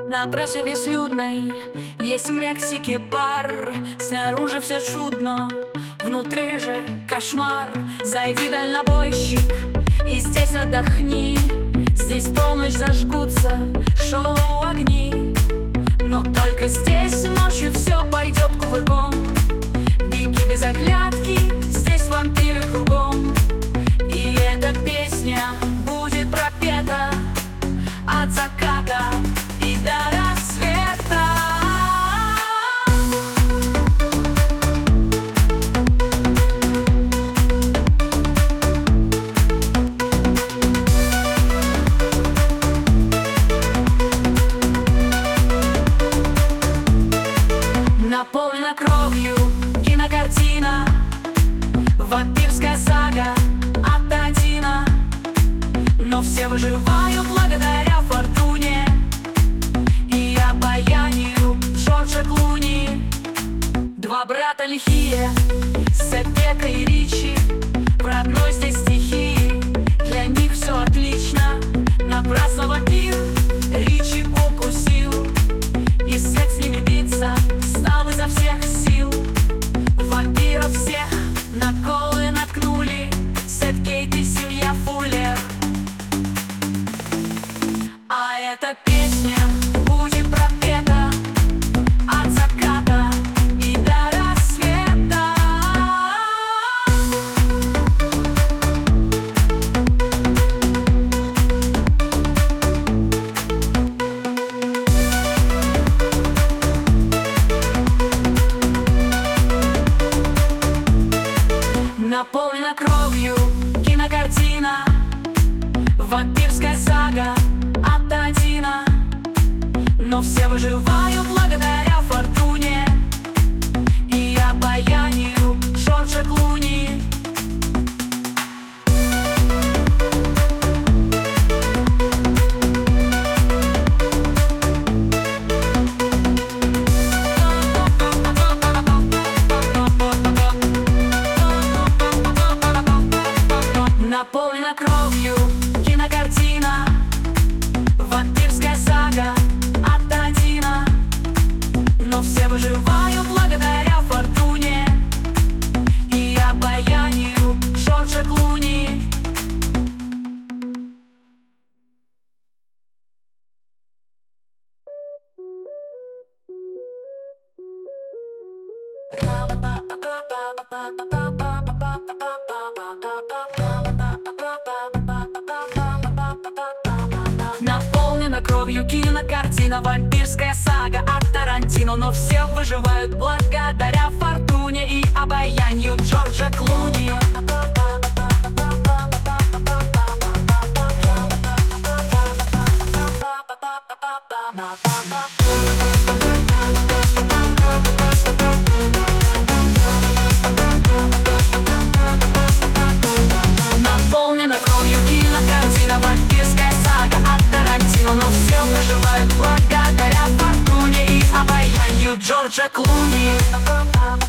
На трассе безлюдной есть в Мексике бар. Снаружи все чудно, внутри же кошмар. Зайди, дальнобойщик, и здесь отдохни. Здесь полночь зажгутся шоу огни. Но только здесь ночью все пойдет кувырком. Беги без оглядки, здесь вампиры кругом. И эта песня будет пропета от заката и до рассвета. Наполнена кровью кинокартина, вампирская сага от Тарантино. Но все выживают благодаря фортуне и обаянию Джорджа Клуни. Два брата лихие, Сет Пека и Ричи, в родной здесь стихии. Для них все отлично, напрасно вампир Ричи укусил. И Сет с ними биться стал изо всех сил. Вампиров всех на колы наткнули Сет, Кейт и семья Фуллер. А эта песня будет пропета от заката и до рассвета. Наполнена кровью кинокартина, вампирская сага от Тарантино. Но все выживают благодаря фортуне и обаянию Джорджа Клуни. Наполнена кровью кинокартина, вампирская сага от Тарантино. Но все выживают благодаря фортуне и обаянию Джорджа Клуни. Наполнена кровью кинокартина, вампирская сага от Тарантино. Но все выживают благодаря фортуне и обаянию Джорджа Клуни. Наполнена кровью кинокартина, вампирская сага от Тарантино. Но все выживают благодаря фортуне и обаянию Джорджа Клуни.